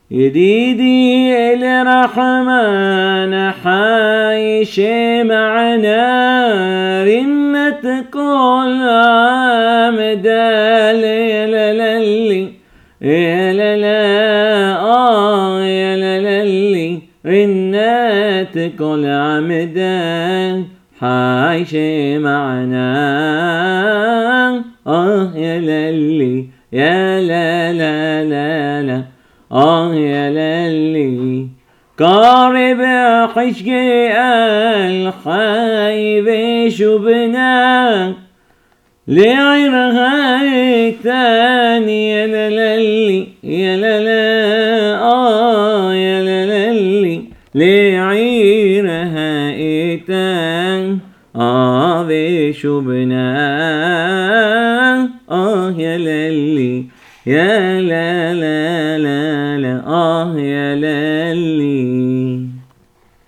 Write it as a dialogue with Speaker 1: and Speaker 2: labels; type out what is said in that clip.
Speaker 1: يديدي الرحمن حايش معنا رنة كل عام دالي يا لا يا لا رنة كل عمدان حايش معنا يا للي يا لا لا لا لا يا للي قارب حشقي الخايب شبنا لعيرها الثاني يا للي يا لا يا للي لعيرها الثاني بشبنا يا للي يا لا لا لا لا يا للي